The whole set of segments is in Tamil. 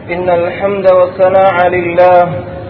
إن الحمد والثناء لله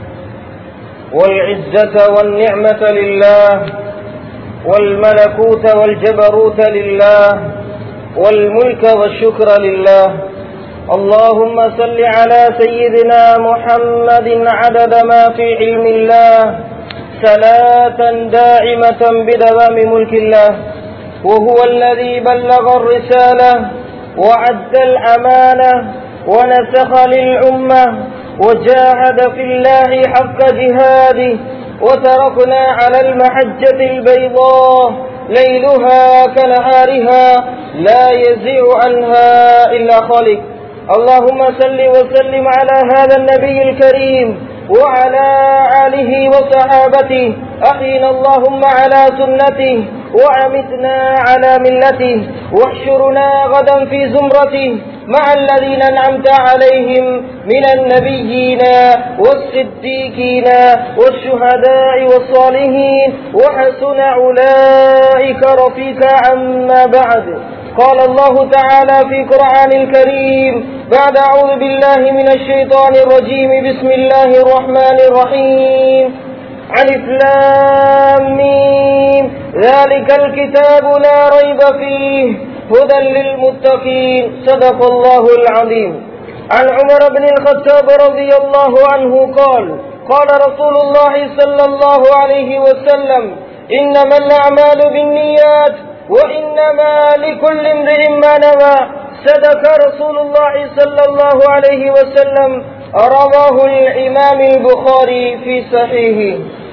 والعزة والنعمة لله والملكوت والجبروت لله والملك والشكر لله. اللهم صل على سيدنا محمد عدد ما في علم الله صلاة دائمة بدوام ملك الله، وهو الذي بلغ الرسالة وأدى الأمانة ونسخ للأمة وجاهد في الله حق جهاده، وتركنا على المحجة البيضاء ليلها كنهارها لا يزيغ عنها إلا خالق. اللهم صل وسلم على هذا النبي الكريم وعلى آله وصحابته. أحينا اللهم على سنته وأمتنا على ملته، واحشرنا غدا في زمرته مع الذين أنعمت عليهم من النبيين والصديقين والشهداء والصالحين، وحسن أولئك رفيقا. أما بعد، قال الله تعالى في القرآن الكريم بعد أعوذ بالله من الشيطان الرجيم: بسم الله الرحمن الرحيم. ألف لام ميم، ذلك الكتاب لا ريب فيه هدى للمتقين. صدق الله العظيم. عن عمر بن الخطاب رضي الله عنه قال: قال رسول الله صلى الله عليه وسلم: إنما الأعمال بالنيات وإنما لكل امرئ ما نوى. صدق رسول الله صلى الله عليه وسلم. رواه الإمام البخاري في صحيحه.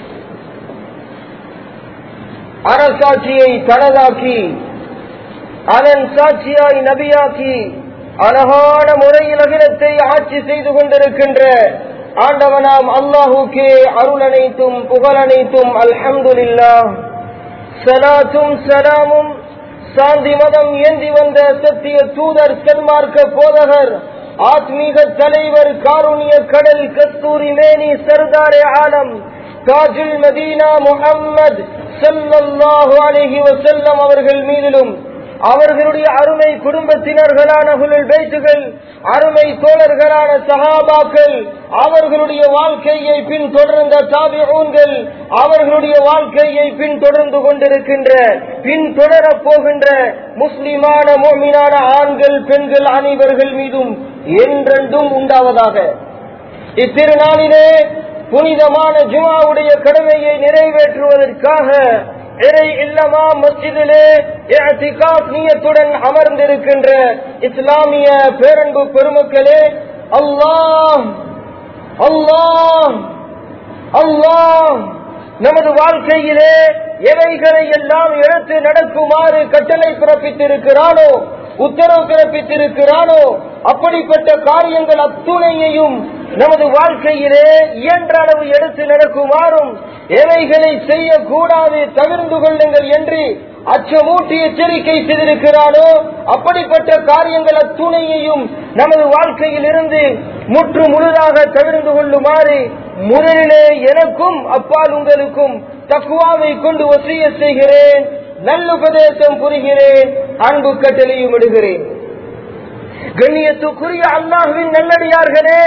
அரசாட்சியை தனதாக்கி அதன் சாட்சியாய் நபியாக்கி அழகான முறையில் அகிலத்தை ஆட்சி செய்து கொண்டிருக்கின்ற ஆண்டவனாம் அல்லாஹுக்கே அருள் அனைத்தும் புகழ் அனைத்தும். அல்ஹம்துலில்லாஹ். ஸலாத்தும் ஸலாமும் சாந்தி மதம் ஏந்தி வந்த சத்திய தூதர், சன்மார்க்க போதகர், ஆத்மீக தலைவர், காருண்ய கடல், கஸ்தூரி மேனி, சர்தாரே ஆலம், தாஜுல் மதீனா முஹம்மது ஸல்லல்லாஹு அலைஹி வஸல்லம் அவர்கள் மீதிலும், அவர்களுடைய அருமை குடும்பத்தினர்களான அஹ்லுல் பைத்துகள், அருமை தோழர்களான சஹாபாக்கள், அவர்களுடைய வாழ்க்கையை பின்தொடர்ந்த தாபிஊன்கள், அவர்களுடைய வாழ்க்கையை பின்தொடர்ந்து கொண்டிருக்கின்ற, பின்தொடரப் போகின்ற முஸ்லிமான முஃமினான ஆண்கள் பெண்கள் அனைவர்கள் மீதும் என்றென்றும் உண்டாவதாக. இத்திருநாளிலே புனிதமான ஜுமாவுடைய கடமையை நிறைவேற்றுவதற்காக இறை இல்லமா மஸ்ஜிதிலே இஅ்திகாஃப் நியத்துடன் அமர்ந்திருக்கின்ற இஸ்லாமிய பேரன்பு பெருமக்களே, அல்லாஹ் அல்லாஹ் அல்லாஹ் நமது வாழ்க்கையிலே எவைகளை எல்லாம் எடுத்து நடக்குமாறு கட்டளை பிறப்பித்திருக்கிறானோ, உத்தரவு பிறப்பித்திருக்கிறானோ, அப்படிப்பட்ட காரியங்கள் அத்துணையையும் நமது வாழ்க்கையிலே இயன்ற அளவு எடுத்து நடக்குமாறும், எவைகளை செய்யக்கூடாது தவிர்த்து கொள்ளுங்கள் என்று அச்சமூட்டி எச்சரிக்கை செய்திருக்கிறானோ, அப்படிப்பட்ட காரியங்கள் அத்துணையையும் நமது வாழ்க்கையில் இருந்து முற்று முழுதாக தவிர்த்து கொள்ளுமாறு முதலிலே எனக்கும் அப்பால் உங்களுக்கும் தக்வாவை கொண்டு வசியத் செய்கிறேன், நல்லுபதேசம் புரிகிறேன், அன்பு கட்டளையும் இடுகிறேன். கண்ணியத்துக்குரிய அல்லாஹ்வின் நல்லடியார்களே,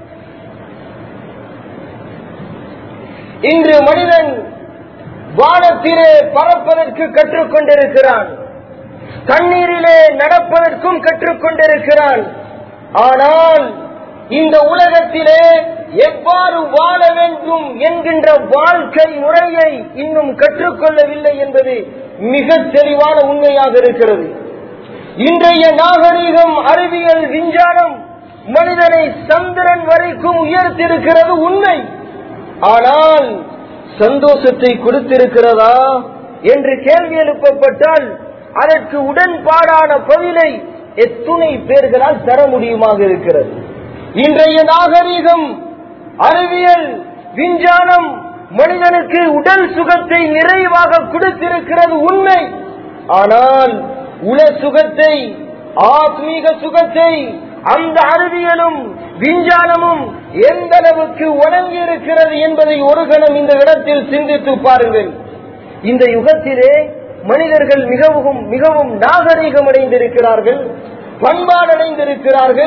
இன்று மனிதன் வானத்திலே பறப்பதற்கு கற்றுக்கொண்டிருக்கிறான், தண்ணீரிலே நடப்பதற்கும் கற்றுக்கொண்டிருக்கிறான். ஆனால் இந்த உலகத்திலே எவ்வாறு வாழ வேண்டும் என்கின்ற வாழ்க்கை முறையை இன்னும் கற்றுக்கொள்ளவில்லை என்பது மிக தெளிவான உண்மையாக இருக்கிறது. இன்றைய நாகரீகம், அறிவியல், விஞ்ஞானம் மனிதனை சந்திரன் வரைக்கும் உயர்த்திருக்கிறது உண்மை. ஆனால் சந்தோஷத்தை கொடுத்திருக்கிறதா என்று கேள்வி எழுப்பப்பட்டால் அதற்கு உடன்பாடான பதிலை எத்துணை பேர்களால் தர முடியுமாக இருக்கிறது. இன்றைய நாகரீகம், அறிவியல், விஞ்ஞானம் மனிதனுக்கு உடல் சுகத்தை நிறைவாக கொடுத்திருக்கிறது உண்மை. ஆனால் உல சுகத்தை, ஆத்மீக சுகத்தை அந்த அறிவியலும் விஞ்ஞானமும் எந்த அளவுக்கு வழங்கி இருக்கிறது என்பதை ஒரு கணம் இந்த இடத்தில் சிந்தித்து பாருங்கள். இந்த யுகத்திலே மனிதர்கள் மிகவும் மிகவும் நாகரீகம் அடைந்திருக்கிறார்கள், பண்பாடு அடைந்திருக்கிறார்கள்.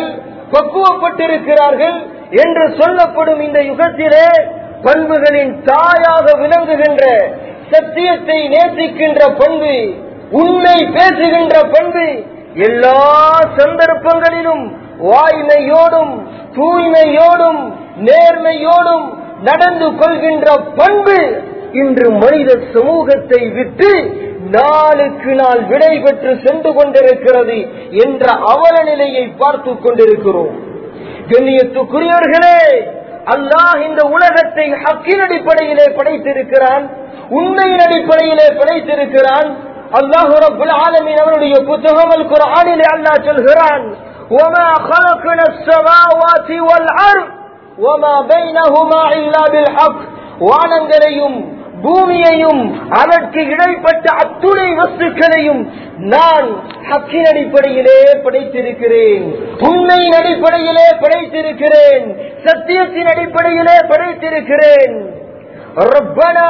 பக்குவப்பட்டிருக்கிறார்கள் என்று சொல்லப்படும் இந்த யுகத்திலே பண்புகளின் தாயாக விளங்குகின்ற சத்தியத்தை நேசிக்கின்ற பண்பு, உண்மை பேசுகின்ற பண்பு, எல்லா சந்தர்ப்பங்களிலும் வாய்மையோடும் தூய்மையோடும் நேர்மையோடும் நடந்து கொள்கின்ற பண்பு இன்று மனித சமூகத்தை விட்டு நாளுக்கு நாள் விடை பெற்று சென்று கொண்டிருக்கிறது என்ற அவல நிலையை பார்த்து கொண்டிருக்கிறோம். கண்ணியத்துக்குரியவர்களே, அல்லாஹ் இந்த உலகத்தை ஹக்கின் அடிப்படையிலே படைத்திருக்கிறான், உண்மையின் அடிப்படையிலே படைத்திருக்கிறான். அல்லாஹ் ரப்புல் ஆலமீன் அவருடைய புத்தகம் அல் குர்ஆனிலே அல்லாஹ் சொல்கிறான், وَمَا خَلَقْنَا السَّمَاوَاتِ وَالْأَرْضَ وَمَا بَيْنَهُمَا إِلَّا بِالْحَقِّ. வானங்களையும் பூமியையும் அதற்கு இடைப்பட்ட அத்துணை வஸ்துக்களையும் நான் ஹக்கின் அடிப்படையிலே படைத்திருக்கிறேன், உண்மையின் அடிப்படையிலே படைத்திருக்கிறேன், சத்தியத்தின் அடிப்படையிலே படைத்திருக்கிறேன். ரப்பனா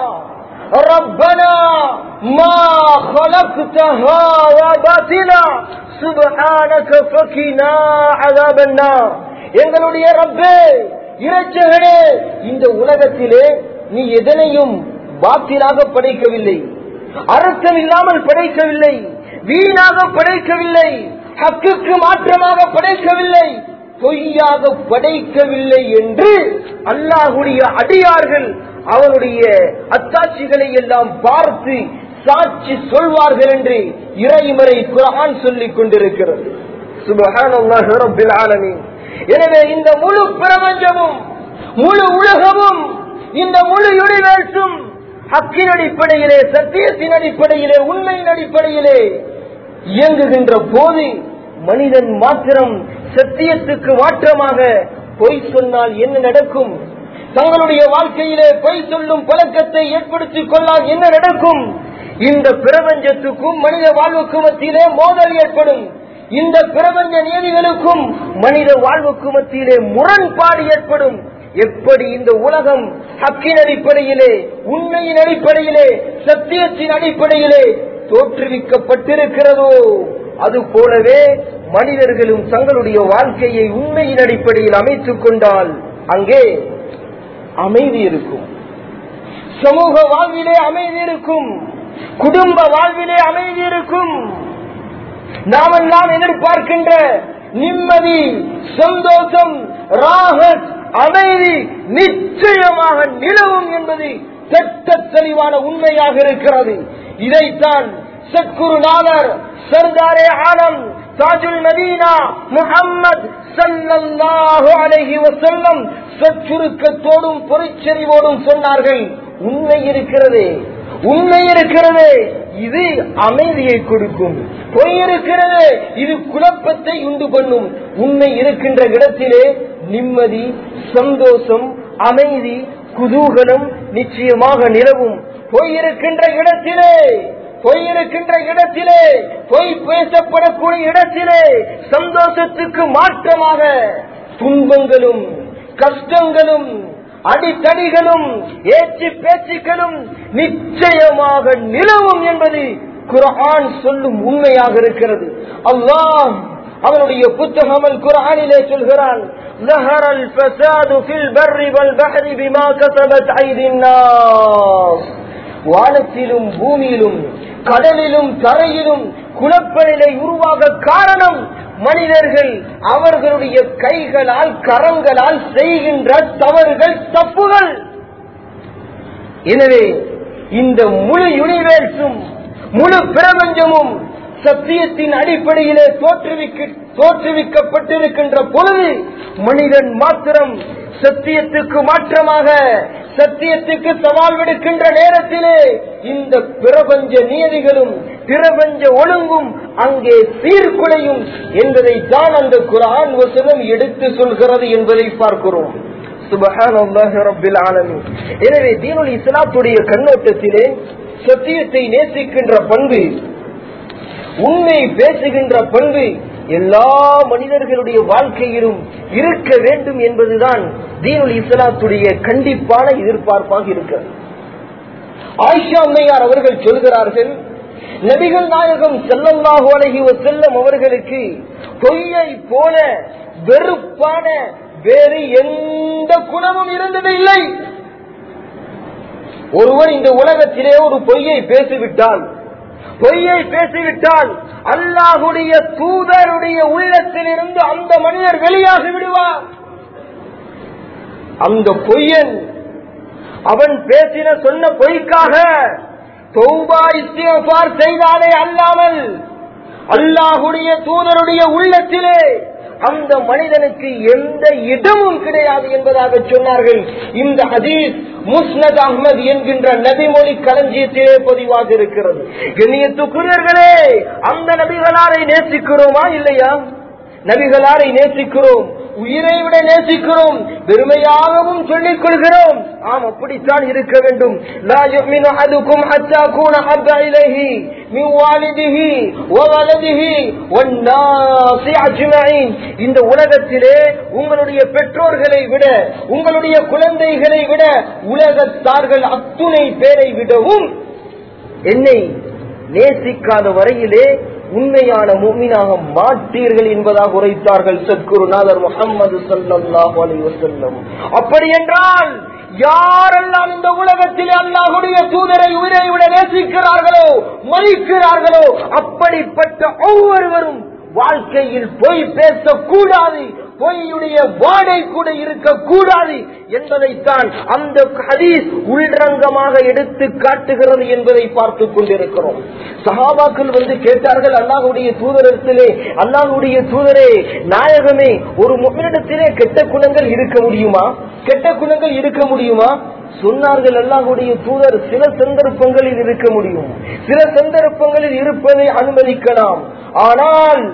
ரப்பனா மா خلقتها باطلا سبحانك فقنا عذاب النار. எங்களுடைய ரப்பே, இரட்சகனே, இந்த உலகத்திலே நீ எதனையும் பாத்திலாக படைக்கவில்லை, அர்த்தம் இல்லாமல் படைக்கவில்லை, வீணாக படைக்கவில்லை, ஹக்குக்கு மாற்றமாக படைக்கவில்லை, பொய்யாக படைக்கவில்லை என்று அல்லாஹ்வுடைய அடியார்கள் அவனுடைய அத்தாட்சிகளை எல்லாம் பார்த்து சாட்சி சொல்வார்கள் என்று இறைமறை குர்ஆன் சொல்லிக் கொண்டிருக்கிறது. சுப்ஹானல்லாஹி ரப்பில் ஆலமீன். எனவே இந்த முழு பிரபஞ்சமும், முழு உலகமும், இந்த முழு யூனிவர்ஸும் ஹக்கின் அடிப்படையிலே, சத்தியத்தின் அடிப்படையிலே, உண்மையின் அடிப்படையிலே இயங்குகின்ற போது மனிதன் மாத்திரம் சத்தியத்துக்கு மாற்றமாக பொய் சொன்னால் என்ன நடக்கும்? தங்களுடைய வாழ்க்கையிலே பொய் சொல்லும் பழக்கத்தை ஏற்படுத்திக் கொள்ளால் என்ன நடக்கும்? இந்த பிரபஞ்சத்துக்கும் மனித வாழ்வுக்கு மத்தியிலே மோதல் ஏற்படும். இந்த பிரபஞ்ச நீதிகளுக்கும் மனித வாழ்வுக்கு மத்தியிலே முரண்பாடு ஏற்படும். எப்படி இந்த உலகம் ஹக்கின் அடிப்படையிலே, உண்மையின் அடிப்படையிலே, சத்தியத்தின் அடிப்படையிலே தோற்றுவிக்கப்பட்டிருக்கிறதோ அது போலவே மனிதர்களும் தங்களுடைய வாழ்க்கையை உண்மையின் அடிப்படையில் அமைத்துக் கொண்டால் அங்கே அமைதி இருக்கும், சமூக வாழ்விலே அமைதி இருக்கும், குடும்ப வாழ்விலே அமைதி இருக்கும். நாமெல்லாம் எதிர்பார்க்கின்ற நிம்மதி, சந்தோஷம், ராஹத், அமைதி நிச்சயமாக நிலவும் என்பது திட்ட தெளிவான உண்மையாக இருக்கிறது. இதைத்தான் சத்குருநாதர் சர்தாரே ஆலம் தாஜுல் மதீனா முஹம்மது ஸல்லல்லாஹு அலைஹி வஸல்லம் சச்சுருக்கத்தோடும் பொறிச்செறிவோடும் சொன்னார்கள். உண்மை இருக்கிறதே, உண்மை இருக்கிறதே, இது அமைதியை கொடுக்கும். பொய் இருக்கிறது, இது குழப்பத்தை உண்டு பண்ணும். உண்மை இருக்கின்ற இடத்திலே நிம்மதி, சந்தோஷம், அமைதி, குதூகலம் நிச்சயமாக நிலவும். பொய் இருக்கின்ற இடத்திலே, பொய் இருக்கின்ற இடத்திலே, பொய் பேசப்படக்கூடிய இடத்திலே சந்தோஷத்துக்கு மாற்றமாக துன்பங்களும் கஷ்டங்களும் அடித்தடிகளும் ஏற்றி பேச்சுக்களும் நிச்சயமாக நிலவும் என்பது குர்ஆன் சொல்லும் உண்மையாக இருக்கிறது. அல்லாஹ் அவனுடைய புத்தகம் அல் குர்ஆனிலே சொல்கிறான், ظهر الفساد في البر والبحر بما كسبت أيدي الناس. வானத்திலும் பூமியிலும் கடலிலும் தரையிலும் குழப்ப நிலை உருவாக காரணம் மனிதர்கள் அவர்களுடைய கைகளால் கரங்களால் செய்கின்ற தவறுகள், தப்புகள். எனவே இந்த முழு யூனிவர்ஸும் முழு பிரபஞ்சமும் சத்தியத்தின் அடிப்படையிலே தோற்றுவிக்கப்பட்டிருக்கின்ற பொழுது மனிதன் மாத்திரம் சத்தியத்துக்கு மாற்றமாக சத்தியத்துக்கு சவால் விடுக்கின்ற நேரத்திலே இந்த பிரபஞ்ச நியதிகளும் பிரபஞ்ச ஒழுங்கும் அங்கே சீர்குலையும் என்பதை தான் அந்த குர்ஆன் வசனம் எடுத்து சொல்கிறது என்பதை பார்க்கிறோம். சுப்ஹானல்லாஹி ரப்பில் ஆலமீன். எனவே தீனுல் இஸ்லாத்துடைய கண்ணோட்டத்திலே சத்தியத்தை நேசிக்கின்ற பண்பு, உண்மை பேசுகின்ற பண்பு எல்லா மனிதர்களுடைய வாழ்க்கையிலும் இருக்க வேண்டும் என்பதுதான் தீனுல் இஸ்லாத்துடைய கண்டிப்பான எதிர்பார்ப்பாக இருக்கிறது. ஆயிஷா அம்மையார் அவர்கள் சொல்கிறார்கள், நபிகள் நாயகம் ஸல்லல்லாஹு அலைஹி வஸல்லம் அவர்களுக்கு பொய்யை போல வெறுப்பான வேறு எந்த குணமும் இருந்ததில்லை. ஒருவர் இந்த உலகத்திலே ஒரு பொய்யை பேசிவிட்டால் அல்லாஹ்வுடைய தூதருடைய உள்ளத்திலிருந்து அந்த மனிதர் வெளியாகி விடுவார். அந்த பொய்யன் அவன் சொன்ன பொய்க்காக தௌபா இஸ்திக்ஃபார் செய்தானே அல்லாமல் அல்லாஹ்வுடைய தூதருடைய உள்ளத்திலே அந்த மனிதனுக்கு எந்த இடமும் கிடையாது என்பதாக சொன்னார்கள். இந்த ஹதீஸ் முஸ்னத் அஹ்மத் என்கின்ற நபிமொழி களஞ்சியத்திலே பதிவாக இருக்கிறது. கண்ணியத்துக்குரியவர்களே, அந்த நபிகளாரை நேசிக்கிறோமா இல்லையா? நபிகளாரை நேசிக்கிறோம், உயிரை விட நேசிக்கிறோம், பெருமையாகவும் சொல்லிக் கொள்கிறோம். ஆம், அப்படித்தான் இருக்க வேண்டும். லா யுமினு அஹதுக்கும் ஹத்தா கூன ஹப்ப இலைஹி மின் வாலிதிஹி வ வலதிஹி வன் நாஸி அஜ்மஈன். இந்த உலகத்திலே உங்களுடைய பெற்றோர்களை விட, உங்களுடைய குழந்தைகளை விட, உலகத்தார்கள் அத்துணை பேரை விடவும் என்னை நேசிக்காத வரையிலே உண்மையான முஃமினாக மாட்டீர்கள் என்பதாக உரைத்தார்கள் சத்குருநாதர் முஹம்மது ஸல்லல்லாஹு அலைஹி வஸல்லம். அப்படி என்றால் யாரெல்லாம் இந்த உலகத்தில் அல்லாஹ்வுடைய தூதரை உயிரை விட நேசிக்கிறார்களோ, மதிக்கிறார்களோ, அப்படிப்பட்ட ஒவ்வொருவரும் வாழ்க்கையில் பொய் பேசக்கூடாது, பொய்யுடைய வாடை கூட இருக்கக்கூடாது என்பதைத்தான் அந்த ஹதீஸ் உள்ரங்கமாக எடுத்து காட்டுகிறது என்பதை பார்த்துக் கொண்டிருக்கிறோம். சஹாபாக்கள் கேட்டார்கள் அல்லாஹ்வுடைய தூதரிடத்திலே, அல்லாஹ்வுடைய தூதரே, நாயகமே, ஒரு முஃமினிடத்திலே கெட்ட குணங்கள் இருக்க முடியுமா? கெட்ட குணங்கள் இருக்க முடியுமா? சொன்னார்கள், அல்லாஹ்வுடைய தூதர், சில சந்தர்ப்பங்களில் இருக்க முடியும், சில சந்தர்ப்பங்களில் இருப்பதை அனுமதிக்கலாம். ஆனால்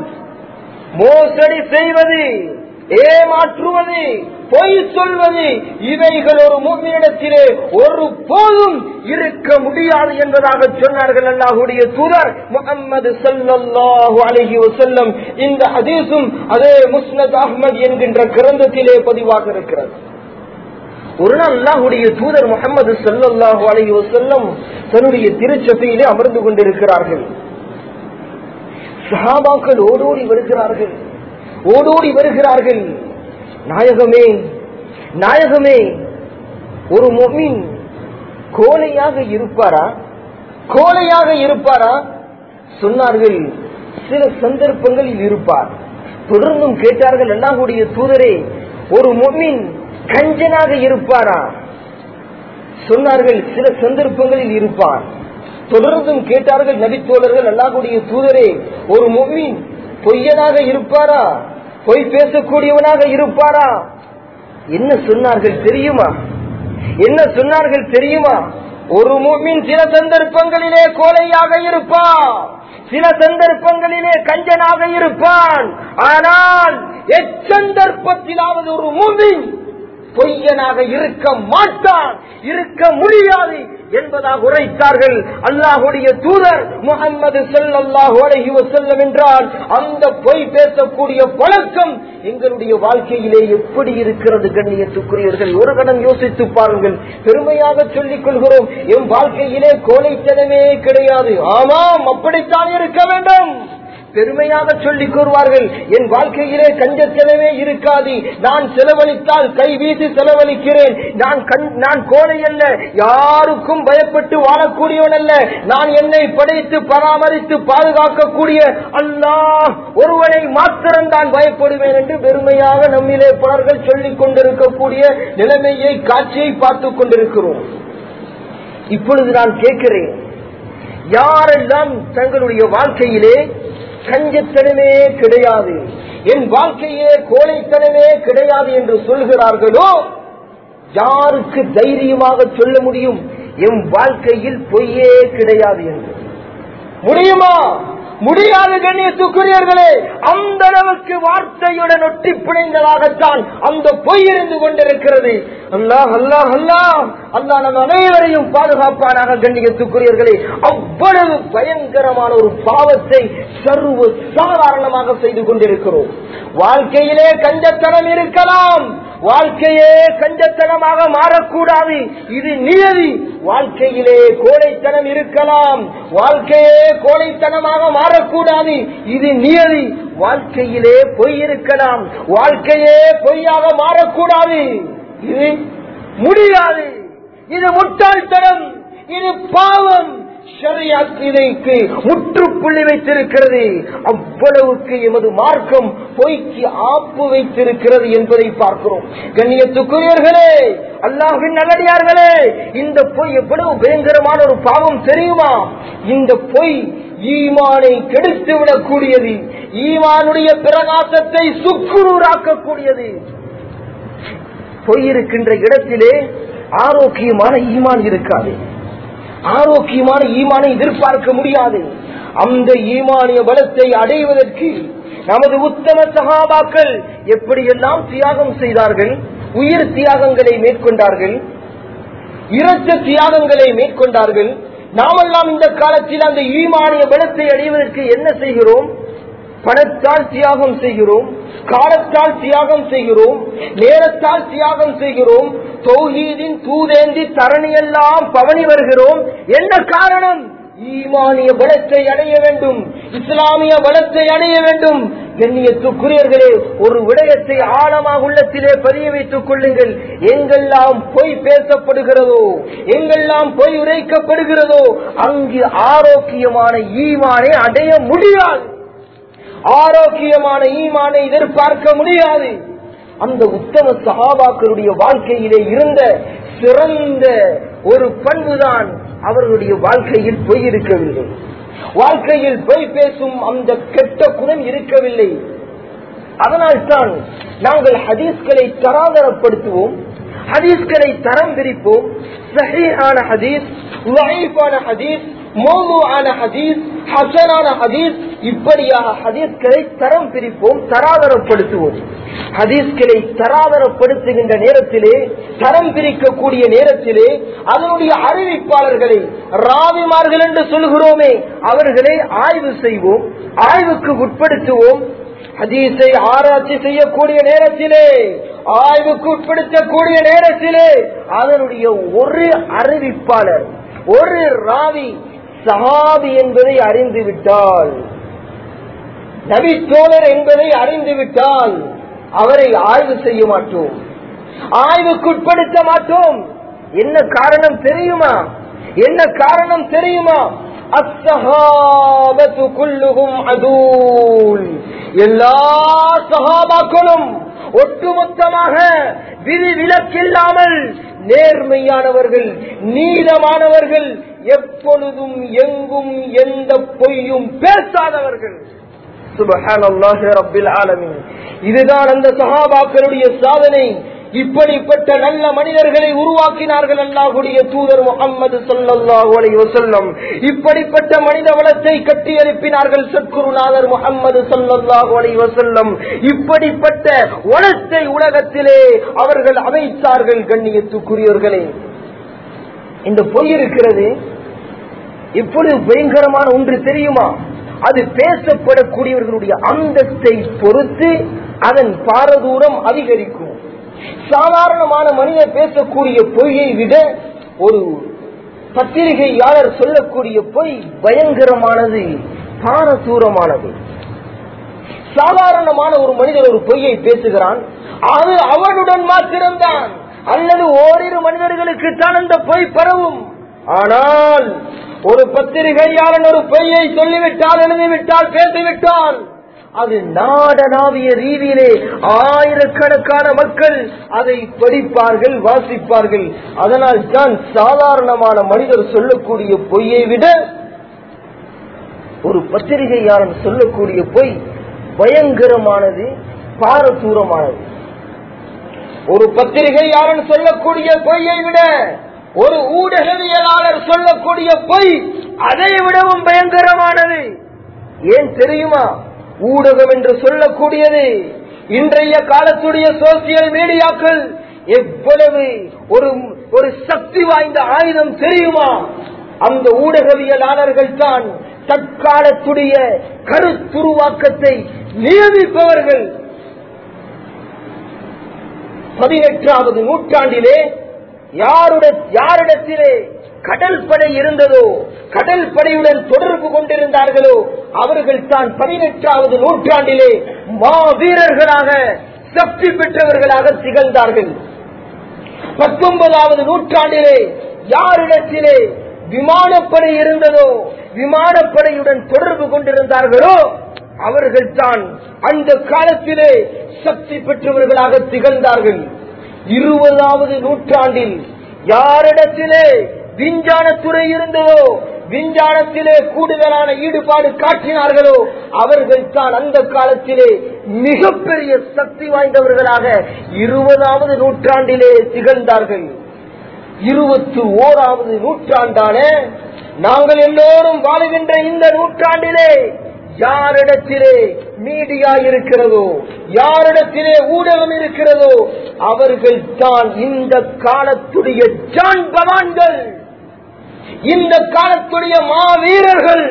மோசடி செய்வது, ஏமாற்றுவது, பொய் சொல்வது, இவைகள் ஒரு முஃமினிடத்திலே ஒரு போதும் இருக்க முடியாது என்பதாக சொன்னார்கள் அல்லாஹ்வுடைய தூதர் முஹம்மது ஸல்லல்லாஹு அலைஹி வஸல்லம். இந்த ஹதீஸும் அதே முஸ்னத் அஹ்மத் என்கின்ற கிரந்தத்திலே பதிவாக இருக்கிறது. ஒரு நாள் அல்லாஹ்வுடைய தூதர் முஹம்மது ஸல்லல்லாஹு அலைஹி வஸல்லம் தன்னுடைய திருச்சபையிலே அமர்ந்து கொண்டிருக்கிறார்கள். சஹாபாக்கள் ஓடோடி வருகிறார்கள். நாயகமே, நாயகமே, ஒரு முஃமின் கோழையாக இருப்பாரா? சொன்னார்கள், சில சந்தர்ப்பங்களில் இருப்பார். தொடர்ந்தும் கேட்டார்கள், அல்லாஹ்வுடைய தூதரே, ஒரு முஃமின் கஞ்சனாக இருப்பாரா? சொன்னார்கள், சில சந்தர்ப்பங்களில் இருப்பார். தொடர்ந்தும் கேட்டார்கள் நபித்தோழர்கள், அல்லாஹ்வுடைய தூதரே, ஒரு முஃமின் பொய்யனாக இருப்பாரா? பொய் பேசக்கூடியவனாக இருப்பாரா? என்ன சொன்னார்கள் தெரியுமா? ஒரு முஃமின் சில சந்தர்ப்பங்களிலே கோழையாக இருப்பான், சில சந்தர்ப்பங்களிலே கஞ்சனாக இருப்பான். ஆனால் எச்சந்தர்ப்பத்திலாவது ஒரு முஃமின் பொய்யனாக இருக்க மாட்டான், இருக்க முடியாது என்பதாக உரைத்தார்கள் அல்லாஹ்வுடைய தூதர் முஹம்மது ஸல்லல்லாஹு அலைஹி வஸல்லம். என்றால் அந்த பொய் பேசக்கூடிய பழக்கம் எங்களுடைய வாழ்க்கையிலே எப்படி இருக்கிறது? கண்ணியத்துக்குரியவர்கள், ஒரு கணம் யோசித்து பாருங்கள். பெருமையாக சொல்லிக் கொள்கிறோம், என் வாழ்க்கையிலே கோழைத்தனமே கிடையாது. ஆமாம், அப்படித்தான் இருக்க வேண்டும். பெருமையாக சொல்லிக் கூறுவார்கள், என் வாழ்க்கையிலே கஞ்சத்தனமே இருக்காது, நான் செலவழித்தால் கை வீசி செலவழிக்கிறேன், நான் கோழை அல்ல, யாருக்கும் பயப்பட்டு வாழக்கூடியவன் அல்ல, நான் என்னை படைத்து பராமரித்து பாதுகாக்கக்கூடிய அல்லாஹ் ஒருவனை மாத்திரம்தான் பயப்படுவேன் என்று பெருமையாக நம்மிலே பலர்கள் சொல்லிக் கொண்டிருக்கக்கூடிய நிலைமையை, காட்சியை பார்த்துக் கொண்டிருக்கிறோம். இப்பொழுது நான் கேட்கிறேன், யாரெல்லாம் தங்களுடைய வாழ்க்கையிலே கஞ்சத்தனமே கிடையாது, என் வாழ்க்கையே கோழைத்தனமே கிடையாது என்று சொல்கிறார்களோ, யாருக்கு தைரியமாக சொல்ல முடியும் என் வாழ்க்கையில் பொய்யே கிடையாது என்று? முடியுமா? முடியாது. கண்ணியத்துக்குரியவர்களே, அந்த அளவுக்கு வார்த்தையுடன் ஒட்டி பிணைந்ததாகத்தான் அந்த பொய் இருந்து கொண்டிருக்கிறது. அல்லாஹ் அல்லாஹ் அல்லாஹ் அல்லாஹ் நம் அனைவரையும் பாதுகாப்பானாக. கண்ணியத்துக்குரியவர்களே, அவ்வளவு பயங்கரமான ஒரு பாவத்தை சர்வ சாதாரணமாக செய்து கொண்டிருக்கிறோம். வாழ்க்கையிலே கஞ்சத்தனம் இருக்கலாம், வாழ்க்கையே கஞ்சத்தனமாக மாறக்கூடாது, இது நியதி. வாழ்க்கையிலே கோழைத்தனம் இருக்கலாம், வாழ்க்கையே கோழைத்தனமாக மாறக்கூடாது, இது நியதி. வாழ்க்கையிலே பொய் இருக்கலாம், வாழ்க்கையே பொய்யாக மாறக்கூடாது, இது முடியாது. இது முட்டாள்தனம், இது பாவம். ஷரியத் இதற்கு முற்றுப்புள்ளி வைத்திருக்கிறது. அவ்வளவுக்கு எமது மார்க்கம் பொய்க்கு ஆப்பு வைத்திருக்கிறது என்பதை பார்க்கிறோம். கண்ணியத்துக்குரியவர்களே, அல்லாஹ்வின் நல்லடியார்களே, இந்த பொய் எவ்வளவு பயங்கரமான ஒரு பாவம் தெரியுமா? இந்த பொய் ஈமானை கெடுத்து விடக்கூடியது, ஈமானுடைய பிரகாசத்தை சுக்குநூறாக்கக்கூடியது. பொய் இருக்கின்ற இடத்திலே ஆரோக்கியமான ஈமான் இருக்காது, ஆரோக்கியமான ஈமானை எதிர்பார்க்க முடியாது. அந்த ஈமானிய பலத்தை அடைவதற்கு நமது உத்தம சஹாபாக்கள் எப்படியெல்லாம் தியாகம் செய்தார்கள், உயிர் தியாகங்களை மேற்கொண்டார்கள், இரத்த தியாகங்களை மேற்கொண்டார்கள். நாமெல்லாம் இந்த காலத்தில் அந்த ஈமானிய பலத்தை அடைவதற்கு என்ன செய்கிறோம்? பணத்தால் தியாகம் செய்கிறோம், காலத்தால் தியாகம் செய்கிறோம், நேரத்தால் தியாகம் செய்கிறோம், தௌஹீதின் தூதேந்தி தரணியெல்லாம் பவனி வருகிறோம். என்ன காரணம்? ஈமானிய பலத்தை அடைய வேண்டும், இஸ்லாமிய பலத்தை அடைய வேண்டும். கண்ணியத்துக்குரியவர்களே, ஒரு விடயத்தை ஆழமாக உள்ளத்திலே பதிய வைத்துக் கொள்ளுங்கள். எங்கெல்லாம் பொய் பேசப்படுகிறதோ, எங்கெல்லாம் பொய் உரைக்கப்படுகிறதோ, அங்கு ஆரோக்கியமான ஈமானை அடைய முடியாது, ஆரோக்கியமான ஈமானை எதிர்பார்க்க முடியாது. அந்த உத்தம சஹாபாக்களுடைய வாழ்க்கையிலே இருந்த சிறந்த ஒரு பண்புதான் அவர்களுடைய வாழ்க்கையில் பொய் இருக்கவில்லை, வாழ்க்கையில் பொய் பேசும் அந்த கெட்ட குணம் இருக்கவில்லை. அதனால்தான் நாங்கள் ஹதீஸ்களை தராதரப்படுத்துவோம், ஹதீஸ்களை தரம் பிரிப்போம். சஹீஹான ஹதீஸ், ضعீஃபான ஹதீஸ், மௌதுஆன ஹதீஸ், ஹஸனான ஹதீஸ், இப்படியாக ஹதீஸ்களை தரம் பிரிப்போம், தராதரப்படுத்துவோம். ஹதீஸ்களை தராதரப்படுத்துகின்ற நேரத்திலே, தரம் பிரிக்கக்கூடிய நேரத்திலே அதனுடைய அறிவிப்பாளர்களை ராவிமார்கள் என்று சொல்கிறோமே, அவர்களை ஆய்வு செய்வோம், ஆய்வுக்கு உட்படுத்துவோம். ஹதீஸை ஆராய்ச்சி செய்யக்கூடிய நேரத்திலே, ஆய்வுக்கு உட்படுத்தக்கூடிய நேரத்திலே அதனுடைய ஒரு அறிவிப்பாளர், ஒரு ராவி சஹாபி என்பதை அறிந்துவிட்டால், நபி தோழர் என்பதை அறிந்துவிட்டால் அவரை ஆய்வு செய்ய மாட்டோம், ஆய்வுக்குட்படுத்த மாட்டோம். என்ன காரணம் தெரியுமா? என்ன காரணம் தெரியுமா? அஸ்ஸஹாபத்து குல்லுஹும் அதூல், எல்லா சஹாபாக்களும் ஒட்டுமொத்தமாக விதி விலக்கில்லாமல் நேர்மையானவர்கள், நீதமானவர்கள், எப்பொழுதும் எங்கும் எந்த பொய்யும் பேசாதவர்கள். சுப்ஹானல்லாஹி ரப்பில் ஆலமீன். இதுதான் அந்த சஹாபாக்களுடைய சாதனை. இப்படிப்பட்ட நல்ல மனிதர்களை உருவாக்கினார்கள் அல்லாஹ்வுடைய தூதர் முஹம்மது ஸல்லல்லாஹு அலைஹி வஸல்லம். இப்படிப்பட்ட மனித வளத்தை கட்டி எழுப்பினார்கள் சத்குருநாதர் முஹம்மது ஸல்லல்லாஹு அலைஹி வஸல்லம். இப்படிப்பட்ட வளத்தை உலகத்திலே அவர்கள் அமைத்தார்கள். கண்ணியத்துக்குரியவர்களே, இந்த பொய் இருக்கிறது இப்பொழுது பயங்கரமான ஒன்று தெரியுமா? அது பேசப்படக்கூடியவர்களுடைய அந்தஸ்தை பொறுத்து அதன் பாரதூரம் அதிகரிக்கும். சாதாரணமான மனிதர் பேசக்கூடிய பொய்யை விட ஒரு பத்திரிகையாளர் சொல்லக்கூடிய பொய் பயங்கரமானது, பாரதூரமானது. சாதாரணமான ஒரு மனிதர் ஒரு பொய்யை பேசுகிறான், அது அவனுடன் மாத்திரம்தான், அல்லது ஓரிரு மனிதர்களுக்கு தான் அந்த பொய் பரவும். ஆனால் ஒரு பத்திரிகையாளன் ஒரு பொய்யை சொல்லிவிட்டால், எழுதிவிட்டால், பேசிவிட்டால், அது நாடளாவிய ரீதியிலே ஆயிரக்கணக்கான மக்கள் அதை படிப்பார்கள், வாசிப்பார்கள். அதனால் தான் சாதாரணமான மனிதர் சொல்லக்கூடிய பொய்யை விட ஒரு பத்திரிகையாளன் சொல்லக்கூடிய பொய் பயங்கரமானது, பாரதூரமானது. ஒரு பத்திரிகையாளன் சொல்லக்கூடிய பொய்யை விட ஒரு ஊடகவியலாளர் சொல்லக்கூடிய பொய் அதை விடவும் பயங்கரமானது. ஏன் தெரியுமா? ஊடகம் என்று சொல்லக்கூடியது இன்றைய காலத்துடைய சோசியல் மீடியாக்கள் எவ்வளவு ஒரு ஒரு சக்தி வாய்ந்த ஆயுதம் தெரியுமா? அந்த ஊடகவியலாளர்கள் தான் தற்காலத்துடைய கருத்துருவாக்கத்தை நியமிப்பவர்கள். 18வது நூற்றாண்டிலே யாரிடத்திலே கடல் படை இருந்ததோ, கடல் படையுடன் தொடர்பு கொண்டிருந்தார்களோ அவர்கள் தான் 18வது நூற்றாண்டிலே மாவீரர்களாக சக்தி பெற்றவர்களாக திகழ்ந்தார்கள். 19வது நூற்றாண்டிலே யாரிடத்திலே விமானப்படை இருந்ததோ, விமானப்படையுடன் தொடர்பு கொண்டிருந்தார்களோ அவர்கள் தான் அந்த காலத்திலே சக்தி பெற்றவர்களாக திகழ்ந்தார்கள். 20வது நூற்றாண்டில் யாரிடத்திலே விஞ்ஞானத்துறை இருந்ததோ, விஞ்ஞானத்திலே கூடுதலான ஈடுபாடு காட்டினார்களோ அவர்கள் தான் அந்த காலத்திலே மிகப்பெரிய சக்தி வாய்ந்தவர்களாக 20வது நூற்றாண்டிலே திகழ்ந்தார்கள். 21வது நூற்றாண்டான நாங்கள் எல்லோரும் வாழுகின்ற இந்த நூற்றாண்டிலே யாரிடத்திலே மீடியா இருக்கிறதோ, யாரிடத்திலே ஊடகம் இருக்கிறதோ அவர்கள் தான் இந்த காலத்துடைய ஜான்பவான்கள், இந்த காலத்துடைய மாவீரர்கள்,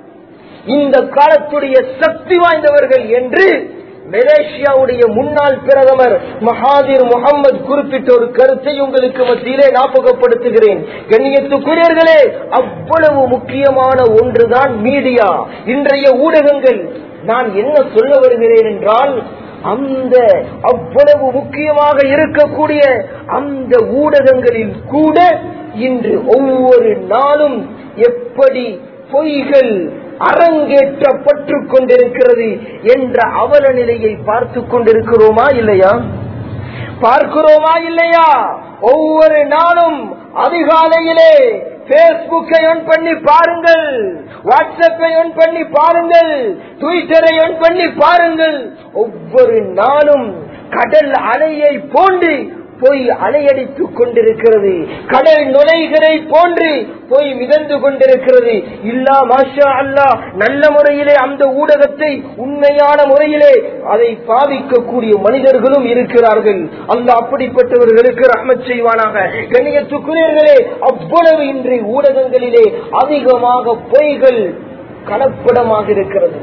இந்த காலத்துடைய சக்தி வாய்ந்தவர்கள் என்று மலேசியாவுடைய முன்னாள் பிரதமர் மகாதீர் முகமது குறிப்பிட்ட ஒரு கருத்தை உங்களுக்கு மத்தியிலே ஞாபகப்படுத்துகிறேன். கண்ணியத்துக்குரியவர்களே, அவ்வளவு முக்கியமான ஒன்றுதான் மீடியா, இன்றைய ஊடகங்கள். நான் என்ன சொல்ல வருகிறேன் என்றால், அந்த அவ்வளவு முக்கியமாக இருக்கக்கூடிய அந்த ஊடகங்களில் கூட இன்று ஒவ்வொரு நாளும் எப்படி பொய்கள் அரங்கேற்றப்பட்டுக் கொண்டிருக்கிறது என்ற அவல நிலையை பார்த்துக் கொண்டிருக்கிறோமா இல்லையா? பார்க்கிறோமா இல்லையா? ஒவ்வொரு நாளும் அதிகாலையிலே பேஸ்புக்கை ஆன் பண்ணி பாருங்கள், வாட்ஸ்அப்பை ஆன் பண்ணி பாருங்கள், ட்விட்டரை ஆன் பண்ணி பாருங்கள். ஒவ்வொரு நாளும் கடல் அலையை போன்று போய் அலையடித்துக் கொண்டிருக்கிறது, கடல் நுழைகளை போன்று போய் மிதந்து கொண்டிருக்கிறது. இல்லா மாஷா அல்லாஹ், நல்ல முறையிலே அந்த ஊடகத்தை உண்மையான முறையிலே அதை பாவிக்கக்கூடிய மனிதர்களும் இருக்கிறார்கள். அல்லாஹ் அப்படிப்பட்டவர்களுக்கு ரஹ்மத் செய்வானாக. கண்ணியத்துக்குரியவர்களே, அவ்வளவு இன்றைய ஊடகங்களிலே அதிகமாக பொய்கள் கலப்படமாக இருக்கிறது.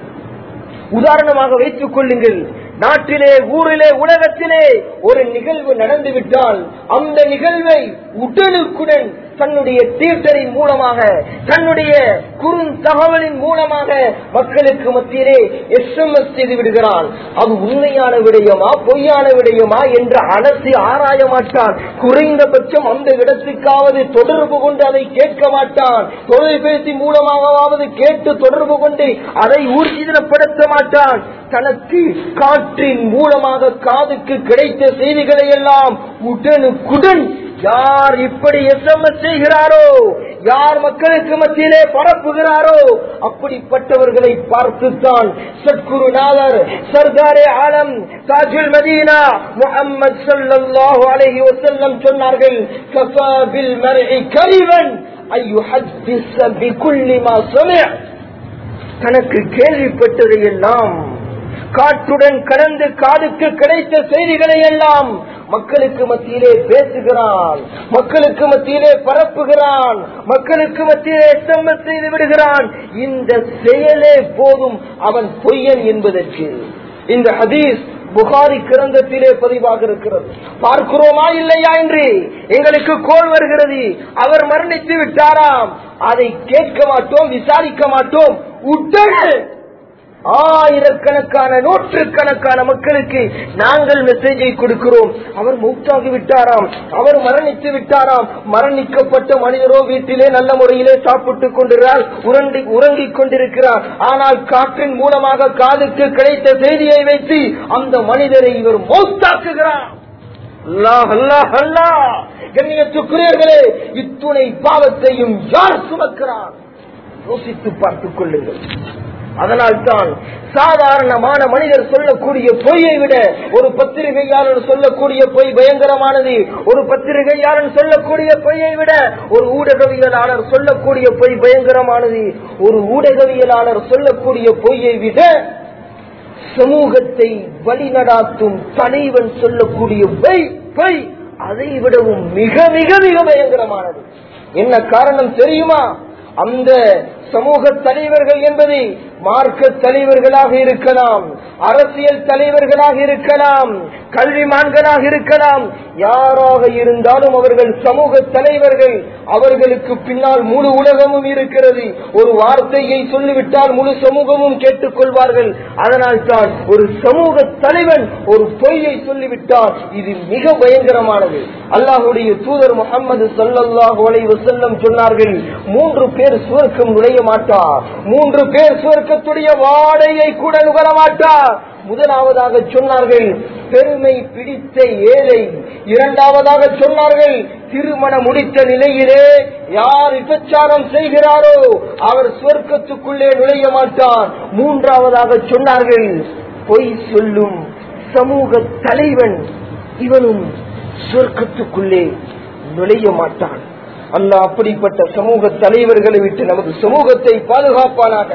உதாரணமாக வைத்துக் கொள்ளுங்கள், நாட்டிலே, ஊரிலே, உலகத்திலே ஒரு நிகழ்வு நடந்துவிட்டால் அந்த நிகழ்வை உடனுக்குடன் தன்னுடைய ட்விட்டரின் மூலமாக, தன்னுடைய குறுந்தகவலின் மூலமாக மக்களுக்கு மத்தியிலே SMS செய்து விடுகிறான். அது உண்மையான விடயமா பொய்யான விடயமா என்று அலசி ஆராய மாட்டான். குறைந்தபட்சம் அந்த இடத்துக்காவது தொடர்பு கொண்டு அதை கேட்க மாட்டான். தொலைபேசி மூலமாகவாவது கேட்டு தொடர்பு கொண்டு அதை ஊர்ஜிதப்படுத்த மாட்டான். தனக்கு காற்றின் மூலமாக காதுக்கு கிடைத்த செய்திகளை எல்லாம் உடனுக்குடன் யார் இப்படி SMS செய்கிறாரோ, யார் மக்களுக்கு மத்தியிலே பரப்புகிறாரோ அப்படிப்பட்டவர்களை பார்த்துத்தான் சத்குருநாதர் சர்தாரே ஆலம் தாஜுல் மதீனா முஹம்மது ஸல்லல்லாஹு அலைஹி வஸல்லம் சொன்னார்கள், கஃபா பில் மர்இ கரிவன் அய்யுஹத்திஸ பிகுல்லி மா சமிஅ. தனக்கு கேள்விப்பட்டதை எல்லாம் காற்றுடன் கலந்து காதுக்கு கிடைத்த செய்திகளை எல்லாம் மக்களுக்கு மத்தியிலே பேசுகிறான், மக்களுக்கு மத்தியிலே பரப்புகிறான், மக்களுக்கு மத்தியிலே SMS செய்து விடுகிறான். இந்த செயலே போதும் அவன் பொய்யன் என்பதற்கு. இந்த ஹதீஸ் புகாரி கிரந்தத்திலே பதிவாக இருக்கிறது. பார்க்கிறோமா இல்லையா என்று எங்களுக்கு கோல் வருகிறது. அவர் மரணித்து விட்டாராம், அதை கேட்க மாட்டோம், விசாரிக்க மாட்டோம். உடனே ஆயிரக்கணக்கான நூற்றுக்கணக்கான மக்களுக்கு நாங்கள் மெசேஜை கொடுக்கிறோம். அவர் மௌத்தாகி விட்டாராம், அவர் மரணித்து விட்டாராம். மரணிக்கப்பட்ட மனிதரோ வீட்டிலே நல்ல முறையிலே சாப்பிட்டுக் கொண்டிருக்கிறார், உறங்கிக் கொண்டிருக்கிறார். ஆனால் காற்றின் மூலமாக காதுக்கு கிடைத்த செய்தியை வைத்து அந்த மனிதரை இவர் மௌத்தாக்குகிறார். அல்லாஹ் அல்லாஹ் அல்லாஹ். கண்ணியத்துக்குரியவர்களே, இத்துணை பாவத்தையும் யார் சுமக்கிறார்? யோசித்து பார்த்துக் கொள்ளுங்கள். அதனால்தான் சாதாரணமான மனிதர் சொல்லக்கூடிய பொய்யை விட ஒரு பத்திரிகையாளர் சொல்லக்கூடிய பொய் பயங்கரமானது. ஒரு பத்திரிகையாளர் சொல்லக்கூடிய பொய்யை விட ஒரு ஊடகவியலாளர் சொல்லக்கூடிய பொய் பயங்கரமானது. ஒரு ஊடகவியலாளர் சொல்லக்கூடிய பொய்யை விட சமூகத்தை வழிநடாத்தும் தலைவன் சொல்லக்கூடிய பொய் அதை விடவும் மிக மிக மிக பயங்கரமானது. என்ன காரணம் தெரியுமா? அந்த சமூக தலைவர்கள் என்பது மார்க்க தலைவர்களாக இருக்கலாம், அரசியல் தலைவர்களாக இருக்கலாம், கல்விமான்களாக இருக்கலாம், யாராக இருந்தாலும் அவர்கள் சமூக தலைவர்கள். அவர்களுக்கு பின்னால் முழு உலகமும் இருக்கிறது. ஒரு வார்த்தையை சொல்லிவிட்டால் முழு சமூகமும் கேட்டுக் கொள்வார்கள். அதனால் தான் ஒரு சமூக தலைவன் ஒரு பொய்யை சொல்லிவிட்டால் இது மிக பயங்கரமானது. அல்லாஹ்வுடைய தூதர் முஹம்மது ஸல்லல்லாஹு அலைஹி வஸல்லம் சொன்னார்கள், 3 பேர் சுவர்க்கம் நுழைய மாட்டார், 3 பேர் சுவர்க்கத்துடைய வாடையை கூட நுகர மாட்டார். முதலாவதாக சொன்னார்கள் பெருமை பிடித்த ஏழை, இரண்டாவதாக சொன்னார்கள் திருமணம் முடித்த நிலையிலே யார் விபச்சாரம் செய்கிறாரோ அவர் சுவர்க்கத்துக்குள்ளே நுழைய மாட்டார். மூன்றாவதாக சொன்னார்கள் பொய் சொல்லும் சமூக தலைவன், இவனும் சுவர்க்கத்துக்குள்ளே நுழைய மாட்டான். அல்லாஹ் அப்படிப்பட்ட சமூக தலைவர்களை விட்டு நமது சமூகத்தை பாதுகாப்பானாக.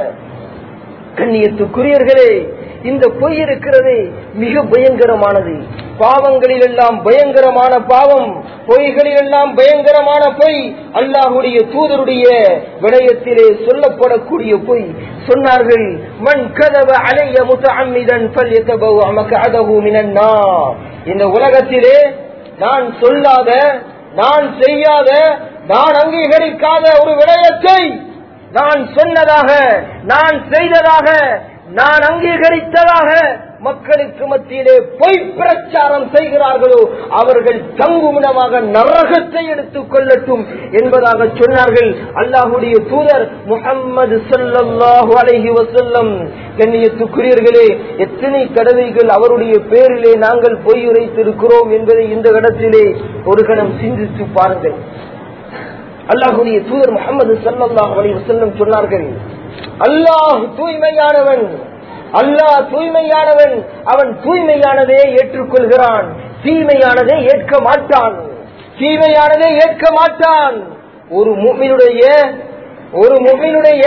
கண்ணியத்துக்குரியவர்களே, இந்த பொய் இருக்கிறது மிக பயங்கரமானது. பாவங்களில் எல்லாம் பயங்கரமான பாவம், பொய்களில் எல்லாம் பயங்கரமான பொய். அல்லாஹ்வுடைய தூதருடைய விடயத்திலே சொல்லப்படக்கூடிய பொய். சொன்னார்கள், மன் கதப அலைய முத்தஅம்மிதன் ஃபல்யதபவ மக்அதஹு மினன் நார். இந்த உலகத்திலே நான் சொல்லாத, நான் செய்யாத, நான் அங்கீகரிக்காத ஒரு விடயத்தை நான் சொன்னதாக, நான் செய்ததாக, நான் அங்கீகரித்ததாக மக்களுக்கு மத்தியிலே பொய் பிரச்சாரம் செய்கிறார்களோ அவர்கள் தங்குமிடமாக நரகத்தை எடுத்துக் கொள்ளட்டும் என்பதாக சொன்னார்கள் அல்லாஹ்வுடைய தூதர் முஹம்மது ஸல்லல்லாஹு அலைஹி வஸல்லம். கண்ணியத்துக்குரியவர்களே, எத்தனை தடவைகள் அவருடைய பேரிலே நாங்கள் பொய் உரைத்திருக்கிறோம் என்பதை இந்த இடத்திலே ஒரு கணம் சிந்தித்து பாருங்கள். அல்லாஹ்வுடைய தூதர் முஹம்மது ஸல்லல்லாஹு அலைஹி வஸல்லம் சொன்னார்கள், அல்லாஹ் தூய்மையானவன், அல்லாஹ் தூய்மையானவன், அவன் தூய்மையானதே ஏற்றுக்கொள்கிறான், தீமையானதை ஏற்க மாட்டான், தீமையானதை ஏற்க மாட்டான். ஒரு முஃமினுடைய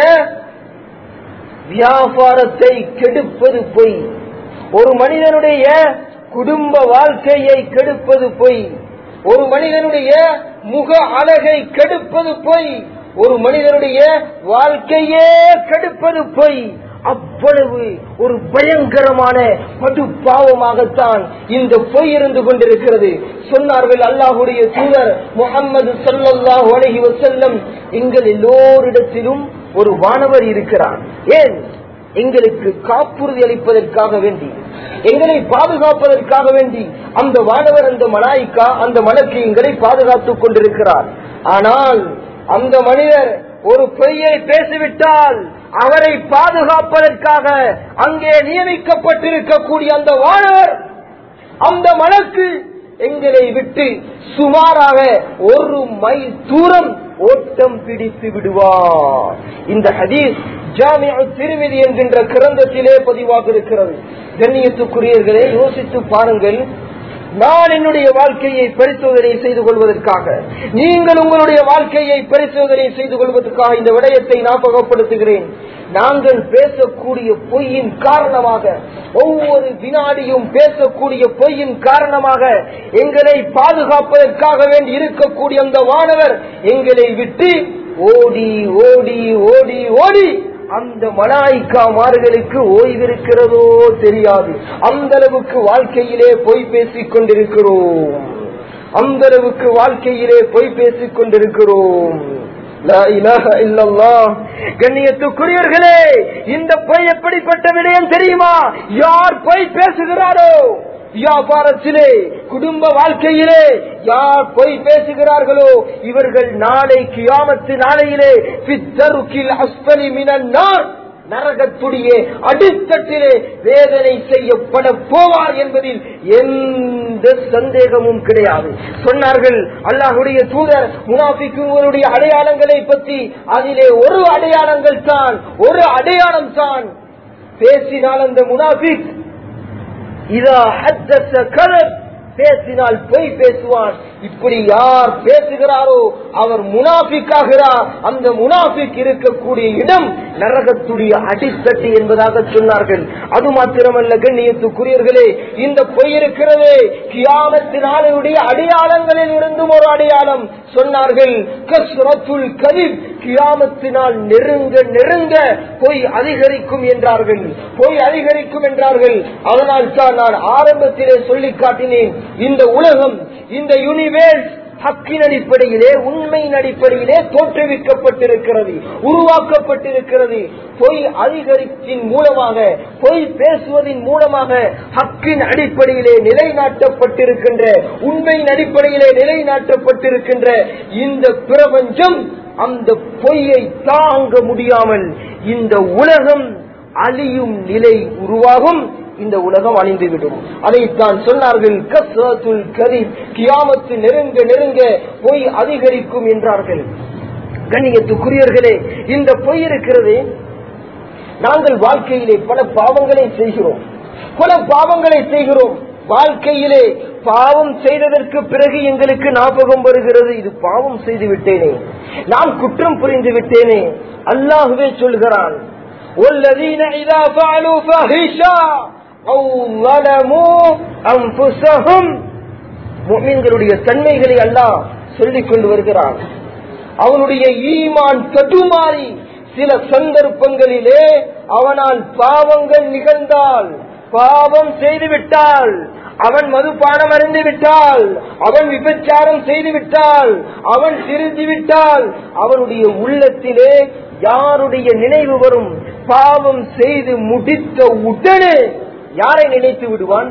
வியாபாரத்தை கெடுப்பது பொய், ஒரு மனிதனுடைய குடும்ப வாழ்க்கையை கெடுப்பது பொய், ஒரு மனிதனுடைய முக அழகை கெடுப்பது பொய், ஒரு மனிதனுடைய வாழ்க்கையே கெடுப்பது பொய். அவ்வளவு ஒரு பயங்கரமான படு பாவமாகத்தான் இந்த பொய் இருந்து கொண்டிருக்கிறது. சொன்னார்கள் அல்லாஹ்வுடைய தூதர் முஹம்மது ஸல்லல்லாஹு அலைஹி வஸல்லம், எங்கள் எல்லோரிடத்திலும் ஒரு வானவர் இருக்கிறார். ஏன்? எங்களுக்கு காப்புறுதி அளிப்பதற்காக வேண்டி, எங்களை பாதுகாப்பதற்காக வேண்டி அந்த வானவர், அந்த மலாயிக்கா, அந்த மலக்கு எங்களை பாதுகாத்துக் கொண்டிருக்கிறார். ஆனால் அந்த மனிதர் ஒரு பொய்யை பேசிவிட்டால் அவரை பாதுகாப்பதற்காக அங்கே நியமிக்கப்பட்டிருக்கக்கூடிய அந்த வானவர், அந்த மலக்கு எங்களை விட்டு சுமாராக 1 மைல் தூரம் ஓட்டம் பிடித்து விடுவார். இந்த ஹதீஸ் ஜாமிஉ திர்மிதி என்கின்ற கிரந்தத்திலே பதிவாக இருக்கிறது. கண்ணியத்துக்குரியவர்களே, யோசித்து பாருங்கள். நான் என்னுடைய வாழ்க்கையை பரிசோதனை செய்து கொள்வதற்காக, நீங்கள் உங்களுடைய வாழ்க்கையை பரிசோதனை செய்து கொள்வதற்காக இந்த விடயத்தை ஞாபகப்படுத்துகிறேன். நாங்கள் பேசக்கூடிய பொய்யின் காரணமாக, ஒவ்வொரு வினாடியும் பேசக்கூடிய பொய்யின் காரணமாக எங்களை பாதுகாப்பதற்காக வேண்டி இருக்கக்கூடிய அந்த வானவர் எங்களை விட்டு ஓடி ஓடி ஓடி ஓடி அந்த மலாயிக்காமார்களுக்கு ஓய்விருக்கிறதோ தெரியாது. அந்த அளவுக்கு வாழ்க்கையிலே பொய் பேசிக் கொண்டிருக்கிறோம், அந்த அளவுக்கு வாழ்க்கையிலே பொய் பேசிக் கொண்டிருக்கிறோம். லா இலாஹ இல்லல்லாஹ். கண்ணியத்துக்குரியவர்களே, இந்த பொய் எப்படிப்பட்ட விடயம் தெரியுமா? யார் பொய் பேசுகிறாரோ, வியாபாரத்திலே, குடும்ப வாழ்க்கையிலே யார் பொய் பேசுகிறார்களோ இவர்கள் நாளை கியாமத்து நாளையிலே ஃபித்தருக்கில் அஸ்ஃபலி மினன் நார், நரகத்துடைய அடித்தட்டிலே வேதனை செய்யப்பட போவார் என்பதில் எந்த சந்தேகமும் கிடையாது. சொன்னார்கள் அல்லாஹ்வுடைய தூதர் முனாஃபிக்குகளுடைய அடையாளங்களை பற்றி, அதிலே ஒரு அடையாளம் தான் பேசினால் அந்த முனாஃபிக் இதா ஹத்தஸ கலப் பேசினால் பொய் பேசுவான். இப்படி யார் பேசுகிறாரோ அவர் முனாஃபிக்காகிறார். அந்த முனாஃபிக் இருக்கக்கூடிய இடம் நரகத்துடைய அடித்தட்டு என்பதாக சொன்னார்கள். அது மாத்திரமல்ல கண்ணியத்துக்குரியவர்களே, இந்த பொய் இருக்கிறதே கியாமத்தின் நாளுடைய அடையாளங்களில் இருந்தும் ஒரு அடையாளம் சொன்னார்கள். கஸ்ரத்துல் கதிப், கியாமத்தினால் நெருங்க நெருங்க பொய் அதிகரிக்கும் என்றார்கள். பொய் அதிகரிக்கும் என்றார்கள். அதனால் தான் நான் ஆரம்பத்திலே சொல்லி காட்டினேன், இந்த உலகம், இந்த யூனிவர்ஸ் ஹக்கின் அடிப்படையிலே, உண்மையின் அடிப்படையிலே தோற்றுவிக்கப்பட்டிருக்கிறது, உருவாக்கப்பட்டிருக்கிறது. பொய் அதிகரிப்பின் மூலமாக, பொய் பேசுவதன் மூலமாக ஹக்கின் அடிப்படையிலே நிலைநாட்டப்பட்டிருக்கின்ற, உண்மையின் அடிப்படையிலே நிலைநாட்டப்பட்டிருக்கின்ற இந்த பிரபஞ்சம் அந்த பொய்யை தாங்க முடியாமல் இந்த உலகம் அழியும் நிலை உருவாகும். இந்த உலகம் அழிந்துவிடும். அதைத்தான் சொன்னார்கள், கஸ்ரத்துல் கதீப், கியாமத்து நெருங்க நெருங்க பொய் அதிகரிக்கும் என்றார்கள். கண்ணியத்துக்குரியவர்களே, இந்த பொய் இருக்கிறது, நாங்கள் வாழ்க்கையிலே பல பாவங்களை செய்கிறோம், பல பாவங்களை செய்கிறோம். வாழ்க்கையிலே பாவம் செய்ததற்கு பிறகு எங்களுக்கு ஞாபகம் வருகிறது, இது பாவம் செய்து விட்டேனே, நான் குற்றம் புரிந்து விட்டேனே. அல்லாஹ்வே சொல்கிறான், والذين إذا فعلوا فاحشة أو ظلموا أنفسهم. முஃமின்களுடைய தன்மைகளை அல்லாஹ் சொல்லிக் கொண்டு வருகிறான். அவனுடைய ஈமான் தடுமாறி சில சந்தர்ப்பங்களிலே அவனால் பாவங்கள் நிகழ்ந்தால், பாவம் செய்துவிட்டால், அவன் மதுபானம் அருந்தி விட்டால், அவன் விபச்சாரம் செய்து விட்டால், அவன் திருந்தி விட்டால், அவனுடைய உள்ளத்திலே யாருடைய நினைவு வரும்? பாவம் செய்து முடித்த உடனே யாரை நினைத்து விடுவான்?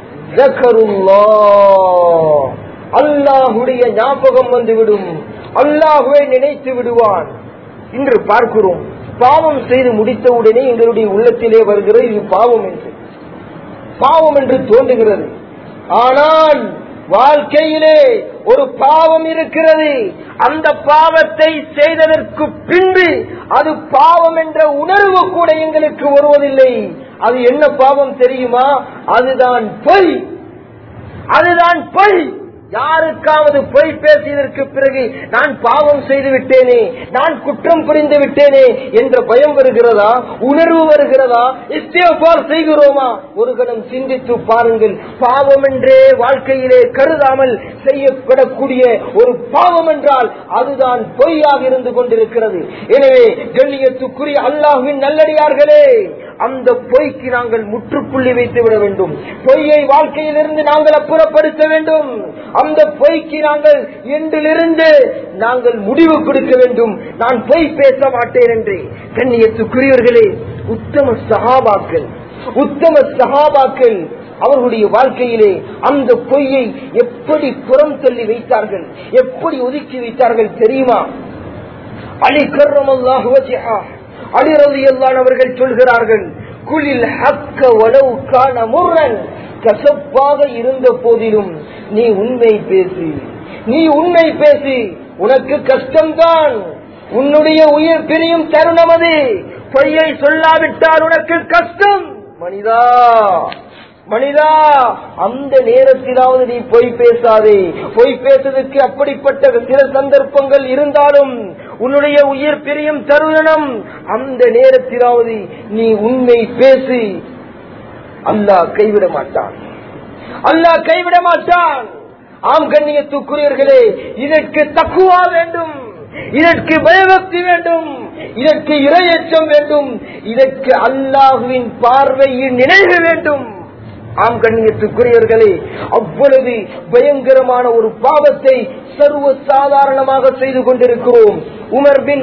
அல்லாஹுடைய ஞாபகம் வந்துவிடும், அல்லாஹுவை நினைத்து விடுவான். இன்று பார்க்கிறோம், பாவம் செய்து முடித்த உடனே எங்களுடைய உள்ளத்திலே வருகிறது இது பாவம் என்று, பாவம் என்று தோன்றுகிறது. ஆனால் வாழ்க்கையிலே ஒரு பாவம் இருக்கிறது, அந்த பாவத்தை செய்ததற்கு பின்பு அது பாவம் என்ற உணர்வு கூட எங்களுக்கு வருவதில்லை. அது என்ன பாவம் தெரியுமா? அதுதான் பொய், அதுதான் பொய். யாருக்காவது பொய் பேசியதற்கு பிறகு நான் பாவம் செய்து விட்டேனே, நான் குற்றம் புரிந்து விட்டேனே என்ற பயம் வருகிறதா? உணர்வு வருகிறதா? இஸ்திக்ஃபார் செய்கிறோமா? ஒரு கணம் சிந்தித்து பாருங்கள். பாவம் என்றே வாழ்க்கையிலே கருதாமல் செய்யப்படக்கூடிய ஒரு பாவம் என்றால் அதுதான் பொய்யாக இருந்து கொண்டிருக்கிறது. எனவே கண்ணியத்துக்குரிய அல்லாஹ்வின் நல்லடியார்களே, அந்த பொய்க்கு நாங்கள் முற்றுப்புள்ளி வைத்து விட வேண்டும். பொய்யை வாழ்க்கையிலிருந்து நாங்கள் அப்புறப்படுத்த வேண்டும். அந்த பொய்க்கு நாங்கள் இன்றிலிருந்து நாங்கள் முடிவு கொடுக்க வேண்டும். நான் பொய் பேச மாட்டேன் என்று. கண்ணியத்துக்குரியவர்களே, உத்தம சஹாபாக்கள் அவர்களுடைய வாழ்க்கையிலே அந்த பொய்யை எப்படி புறம் தள்ளி வைத்தார்கள், எப்படி ஒதுக்கி வைத்தார்கள் தெரியுமா? அலி கர்ரமல்லாஹு வஜ்ஹஹு, அலி ரலியல்லாஹு அவர்கள் சொல்கிறார்கள், குலில் ஹக்க வலவ் கான முர்ரன், கசப்பாக இருந்த போதிலும் நீ உண்மை பேசு, நீ உண்மை பேசு. உனக்கு கஷ்டம்தான், உன்னுடைய உயிர் பிரியும் தருணம் அது. பொய்யை சொல்லாவிட்டால் உனக்கு கஷ்டம். மனிதா மனிதா, அந்த நேரத்திலாவது நீ பொய் பேசாதே. பொய் பேசுவதற்கு அப்படிப்பட்ட சில சந்தர்ப்பங்கள் இருந்தாலும் உன்னுடைய உயிர் பிரியும் தருணம், அந்த நேரத்திலாவது நீ உண்மை பேசு. அல்லாஹ் கைவிட மாட்டான், அல்லாஹ் கைவிட மாட்டான். ஆம் கண்ணியத்துக்குரியவர்களே, இதற்கு தக்குவா வேண்டும், இதற்கு பயபக்தி வேண்டும், இதற்கு இறையச்சம் வேண்டும், இதற்கு அல்லாஹ்வின் பார்வையின் நினைவு வேண்டும். ஆம் கண்ணியத்துக்குரியவர்களே, அவ்வளவு பயங்கரமான ஒரு பாவத்தை சர்வ சாதாரணமாக செய்து கொண்டிருக்கிறோம். உமர் பின்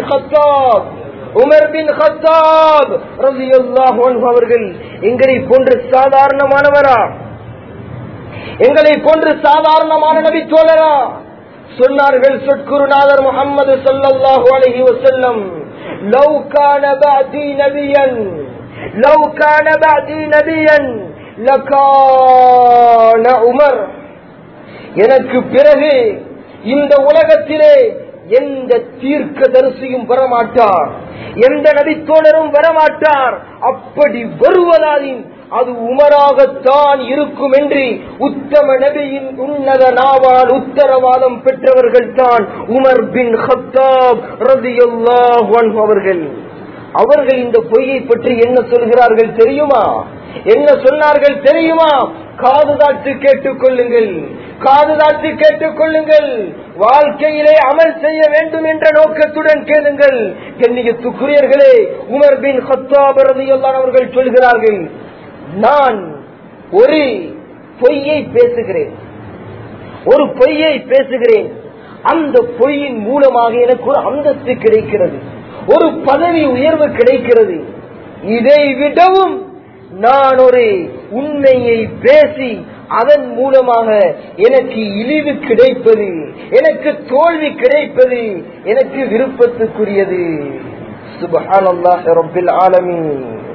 கத்தாப் ரலியல்லாஹு அன்ஹு அவர்கள் எங்களை போன்ற சாதாரணமானவரா, எங்களை போன்ற சாதாரணமான நபி தோழரா? சொன்னார்கள் சொற்குருநாதர் முஹம்மது ஸல்லல்லாஹு அலைஹி வஸல்லம், லவ் கான பஅதி நபியன், லவ் கான பஅதி நபியன் லகான உமர். எனக்கு பிறகு இந்த உலகத்திலே எந்த தீர்க்கதரிசியும் வரமாட்டார், எந்த நபித்தோழரும் வரமாட்டார். அப்படி வருவதாலின் அது உமராகத்தான் இருக்கும் என்று உத்தம நபியின் உன்னத நாவால் உத்தரவாதம் பெற்றவர்கள் தான் உமர் பின் கத்தாப் ரலியல்லாஹு அன்ஹு அவர்கள். அவர்கள் இந்த பொய்யை பற்றி என்ன சொல்கிறார்கள் தெரியுமா? என்ன சொன்னார்கள் தெரியுமா? காதுதாட்டு கேட்டுக் கொள்ளுங்கள், காதுதாட்டு கேட்டுக் கொள்ளுங்கள், வாழ்க்கையிலே அமல் செய்ய வேண்டும் என்ற நோக்கத்துடன் கேளுங்கள். கண்ணியத்துக்குரியவர்களே, உமர் பின் கத்தாப் ரலியல்லாஹு அவர்கள் சொல்கிறார்கள், நான் ஒரு பொய்யை பேசுகிறேன், ஒரு பொய்யை பேசுகிறேன், அந்த பொய்யின் மூலமாக எனக்கு ஒரு அந்தஸ்து கிடைக்கிறது, ஒரு பதவி உயர்வு கிடைக்கிறது. இதை விடவும் நான் ஒரு உண்மையை பேசி அதன் மூலமாக எனக்கு இழிவு கிடைப்பது, எனக்கு தோல்வி கிடைப்பது எனக்கு விருப்பத்துக்குரியது. சுப்ஹானல்லாஹி ரப்பில் ஆலமீன்.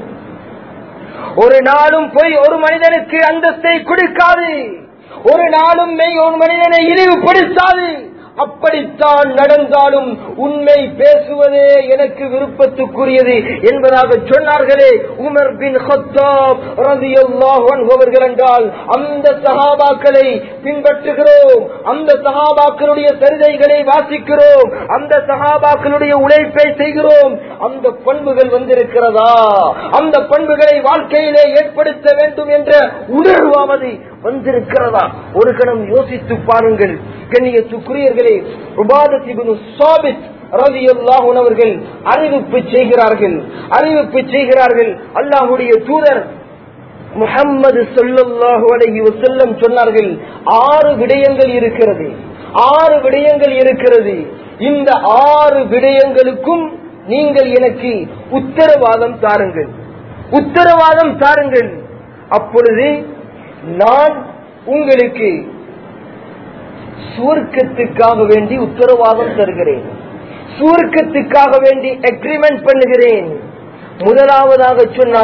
ஒரு நாளும் பொய் ஒரு மனிதனுக்கு அந்தஸ்தை கொடுக்காது, ஒரு நாளும் மெய் ஒரு மனிதனை இழிவுபடுத்தாது. அப்படித்தான் நடந்தாலும் உண்மை பேசுவதே எனக்கு விருப்பத்துக்குரியது என்பதாக சொன்னார்களே உமர் பின் கத்தாப் ரலியல்லாஹு அன்ஹு அவர்கள் என்றால் அந்த சஹாபாக்களை பின்பற்றுகிறோம், அந்த சஹாபாக்களுடைய சரிதைகளை வாசிக்கிறோம், அந்த சஹாபாக்களுடைய உழைப்பை செய்கிறோம். அந்த பண்புகள் வந்திருக்கிறதா? அந்த பண்புகளை வாழ்க்கையிலே ஏற்படுத்த வேண்டும் என்ற உணர்வாவது வந்திருக்கிறதா? ஒரு கணம் யோசித்து பாருங்கள். கண்ணியத்துக்குரியவர்களே, உபாதத் இப்னு ஸாபித் ரலியல்லாஹு அன்ஹு அவர்கள் அறிவிப்பு செய்கிறார்கள். அல்லாஹ்வுடைய தூதர் முஹம்மது ஸல்லல்லாஹு அலைஹி வஸல்லம் சொன்னார்கள், 6 விடயங்கள் இருக்கிறது, 6 விடயங்கள் இருக்கிறது. இந்த 6 விடயங்களுக்கும் நீங்கள் எனக்கு உத்தரவாதம் தாருங்கள், உத்தரவாதம் தாருங்கள். அப்பொழுது நான் உங்களுக்கு சுவர்க்கத்துக்காக வேண்டி உத்தரவாதம் தருகிறேன், சுவர்க்கத்துக்காக வேண்டி அக்ரிமெண்ட் பண்ணுகிறேன். முதலாவதாக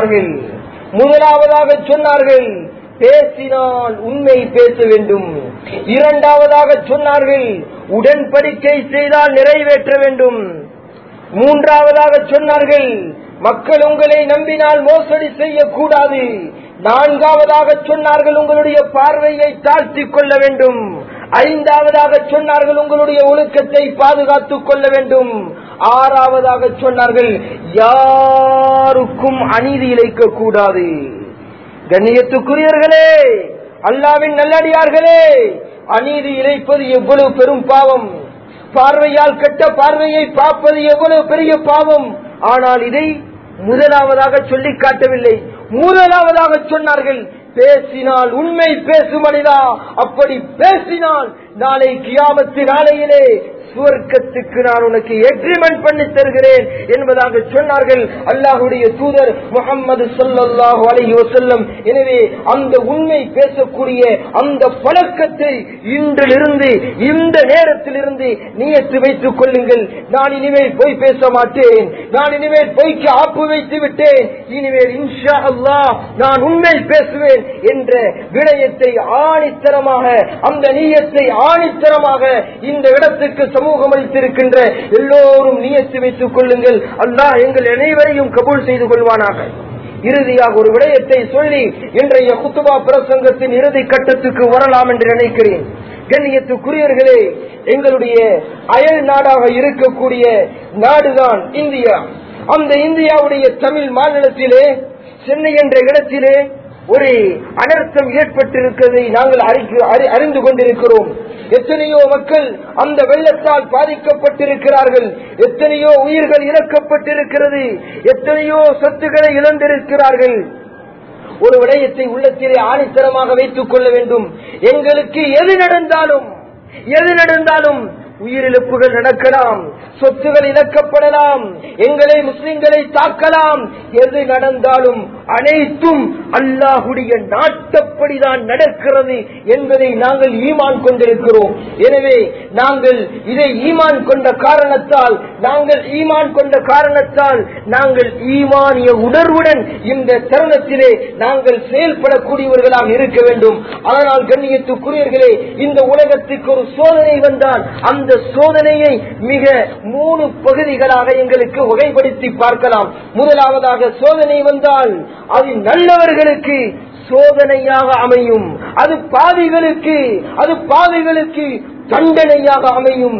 சொன்னார்கள் பேசினால் உண்மை பேச வேண்டும். இரண்டாவதாக சொன்னார்கள் உடன்படிக்கை செய்தால் நிறைவேற்ற வேண்டும். மூன்றாவதாக சொன்னார்கள் மக்கள் உங்களை நம்பினால் மோசடி செய்யக்கூடாது. நான்காவதாக சொன்னார்கள் உங்களுடைய பார்வையை தாழ்த்திக் கொள்ள வேண்டும். ஐந்தாவதாக சொன்னார்கள் உங்களுடைய ஒழுக்கத்தை பாதுகாத்துக் கொள்ள வேண்டும். ஆறாவதாக சொன்னார்கள் யாருக்கும் அநீதி இழைக்க கூடாது. கண்ணியத்துக்குரியவர்களே, அல்லாஹ்வின் நல்லடியார்களே, அநீதி இழைப்பது எவ்வளவு பெரும் பாவம், பார்வையால் கெட்ட பார்வையை பார்ப்பது எவ்வளவு பெரிய பாவம். ஆனால் இதை முதலாவதாக சொல்லி காட்டவில்லை. முதலாவதாக சொன்னார்கள் பேசினால் உண்மை பேசும் மனிதா, அப்படி பேசினால் நாளை கியாமத்து நாளையிலே சுவர்க்கத்துக்கு நான் உனக்கு எக்ரிமெண்ட் பண்ணி தருகிறேன் என்பதாக சொன்னார்கள் அல்லாஹ்வுடைய தூதர் முஹம்மது ஸல்லல்லாஹு அலைஹி வஸல்லம். எனவே அந்த உண்மை பேசக்கூடிய அந்த பழக்கத்தை இன்றிலிருந்து, இந்த நேரத்திலிருந்து நியத்து வைத்துக் கொள்ளுங்கள். நான் இனிமேல் பொய் பேச மாட்டேன், நான் இனிமேல் பொய்க்கு ஆப்பு வைத்து விட்டேன், இனிமேல் இன்ஷா அல்லாஹ் நான் உண்மை பேசுவேன் என்ற விடயத்தை ஆணித்தரமாக, அந்த நியத்தை ஆணித்தரமாக இந்த இடத்துக்கு சமூகம் அளித்திருக்கின்ற எல்லோரும் நியத்து வைத்துக் கொள்ளுங்கள். அல்லாஹ் எங்கள் அனைவரையும் கபூல் செய்து கொள்வானாக. இறுதியாக ஒரு விடயத்தை சொல்லி இன்றைய குத்துபா பிரசங்கத்தின் இறுதி கட்டத்துக்கு வரலாம் என்று நினைக்கிறேன். கண்ணியத்துக்குரியவர்களே, எங்களுடைய அயல் நாடாக இருக்கக்கூடிய நாடுதான் இந்தியா. அந்த இந்தியாவுடைய தமிழ் மாநிலத்திலே சென்னை என்ற இடத்திலே ஒரு அனர்த்தம் ஏற்பட்டிருக்கிறதை நாங்கள் அறிந்து கொண்டிருக்கிறோம். எத்தனையோ மக்கள் அந்த வெள்ளத்தால் பாதிக்கப்பட்டிருக்கிறார்கள், எத்தனையோ உயிர்கள் இழக்கப்பட்டிருக்கிறது, எத்தனையோ சொத்துக்களை இழந்திருக்கிறார்கள். ஒரு விடயத்தை உள்ளத்திலே ஆணித்தரமாக வைத்துக் கொள்ள வேண்டும். எங்களுக்கு எது நடந்தாலும் உயிரிழப்புகள் நடக்கலாம், சொத்துகள் இழக்கப்படலாம், எங்களை முஸ்லிம்களை தாக்கலாம். எது நடந்தாலும் அனைத்தும் அல்லாஹ்வுடைய நாட்டப்படிதான் நடக்கிறது என்பதை நாங்கள் ஈமான் கொண்டிருக்கிறோம். எனவே நாங்கள் இதை ஈமான் கொண்ட காரணத்தால் நாங்கள் ஈமானிய உணர்வுடன் இந்த தருணத்திலே நாங்கள் செயல்படக்கூடியவர்களாக இருக்க வேண்டும். ஆனால் கண்ணியத்துக்குரியவர்களே, இந்த உலகத்துக்கு ஒரு சோதனை வந்தால் அந்த அந்த சோதனையை மிக 3 பகுதிகளாக எங்களுக்கு வகைப்படுத்தி பார்க்கலாம். முதலாவதாக சோதனை வந்தால் அது நல்லவர்களுக்கு சோதனையாக அமையும், அது பாவிகளுக்கு தண்டனையாக அமையும்,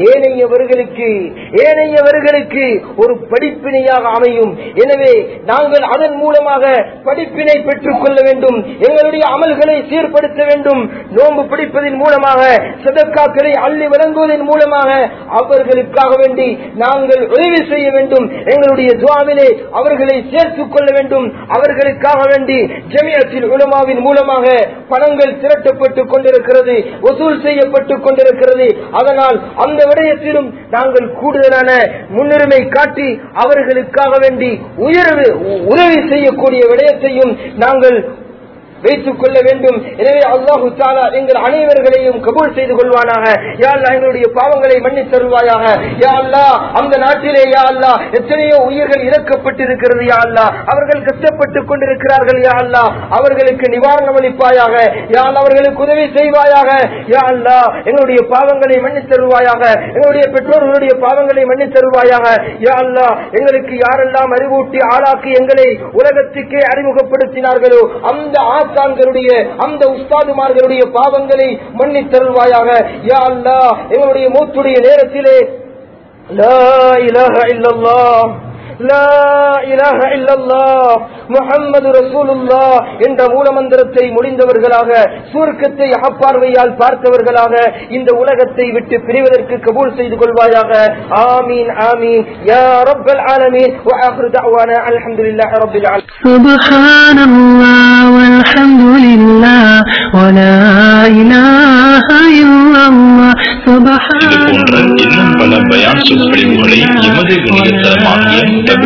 ஏனையவர்களுக்கு ஒரு படிப்பினையாக அமையும். எனவே நாங்கள் அதன் மூலமாக படிப்பினை பெற்றுக் கொள்ள வேண்டும், எங்களுடைய அமல்களை சீர்படுத்த வேண்டும். நோன்பு பிடிப்பதன் மூலமாக, சதக்காக்களை அள்ளி வழங்குவதன் மூலமாக அவர்களுக்காக வேண்டி நாங்கள் உதவி செய்ய வேண்டும். எங்களுடைய துஆவிலே அவர்களை சேர்த்துக் கொள்ள வேண்டும். அவர்களுக்காக வேண்டி ஜமியத்துல் உலமாவின் மூலமாக பணங்கள் திரட்டப்பட்டுக் கொண்டிருக்கிறது, வசூல் செய்யப்பட்டுக் கொண்டிருக்கிறது. அதனால் அந்த விடயத்திலும் நாங்கள் கூடுதலான முன்னுரிமை காட்டி அவர்களுக்காக வேண்டி உதவி செய்யக்கூடிய விடயத்தையும் நாங்கள் வைத்துக் கொள்ள வேண்டும். எனவே அல்லாஹு தஆலா எங்கள் அனைவர்களையும் கபூல் செய்து கொள்வானாக. யா அல்லாஹ் எங்களுடைய பாவங்களை மன்னித் தருவாயாக. யா அல்லாஹ் அந்த நாட்டிலே யா அல்லாஹ் எத்தனையோ உயிர்கள் இறக்கப்பட்டிருக்கிறது. யா அல்லாஹ் அவர்கள் கஷ்டப்பட்டுக் கொண்டிருக்கிறார்கள். யா அல்லாஹ் அவர்களுக்கு நிவாரணம் அளிப்பாயாக. யா அல்லாஹ் அவர்களுக்கு உதவி செய்வாயாக. யா அல்லாஹ் எங்களுடைய பாவங்களை மன்னித் தருவாயாக. எங்களுடைய பெற்றோர்களுடைய பாவங்களை மன்னித் தருவாயாக. யா அல்லாஹ் எங்களுக்கு யாரெல்லாம் அறிவூட்டி ஆளாக்கி எங்களை உலகத்துக்கே அறிமுகப்படுத்தினார்களோ அந்த ஆசான்களுடைய அந்த உஸ்தாதுமார்களுடைய பாவங்களை மன்னித் தருவாயாக. யா அல்லாஹ் எங்களுடைய மௌத்துடைய நேரத்திலே லா இலாஹ இல்லல்லாஹ் லா இலாஹ இல்லல்லாஹ் முஹம்மது ரசூலுல்லாஹ் என்ற மூலமந்திரத்தை முடிந்தவர்களாக, சுவர்க்கத்தை அகப்பார்வையால் பார்த்தவர்களாக இந்த உலகத்தை விட்டு பிரிவதற்கு கபூல் செய்து கொள்வாயாக. ஆமீன் ஆமீன் யா ரப்பல் ஆலமீன். வ ஆகிரு தஅவானா அல்ஹம்துலில்லாஹி ரப்பில் ஆலமீன். சுப்ஹானல்லாஹ் வல்ஹம்துலில்லாஹ் வ லா இலாஹ இல்லல்லாஹ். இதுபோன்ற இன்னும் பல பயான் சொற்பொழிவுகளை எமது இணையதளமாகிய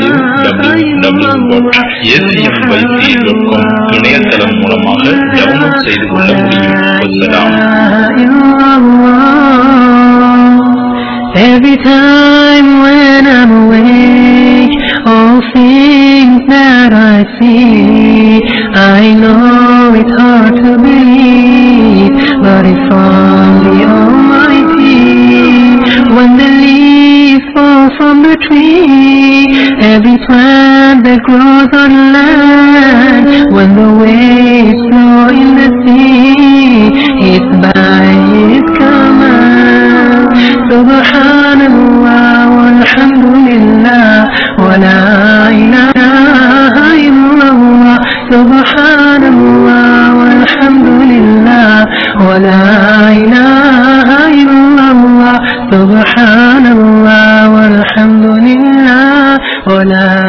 www.acmyc.com இணையதளம் மூலமாக டவுன்லோட் செய்து கொள்ள முடியும். Every time when I'm awake, all things that I see, I know it's hard to believe, but it's from the Almighty. When the leaves fall from the tree, every plant that grows on land, when the waves flow in the sea, it's by His command. Subhanallah walhamdulillah wa la ilaha illallah. Subhanallah walhamdulillah wa la ilaha illallah. Subhanallah walhamdulillah wa la